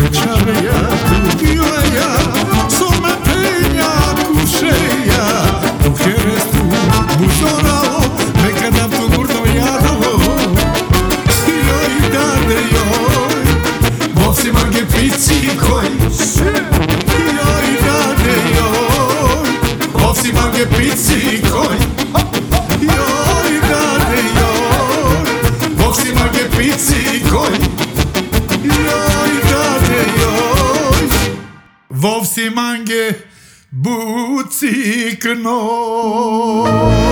večereja, bila ja, some penja kušeja, u herestu buzoralo, nekada to gurno jadalo, joj dade joj, vovsi mange pici koj, joj dade joj, vovsi mange pici koj, joj dade joj, vovsi mange pici koj, joj dade joj, vovsi mange buci knoj.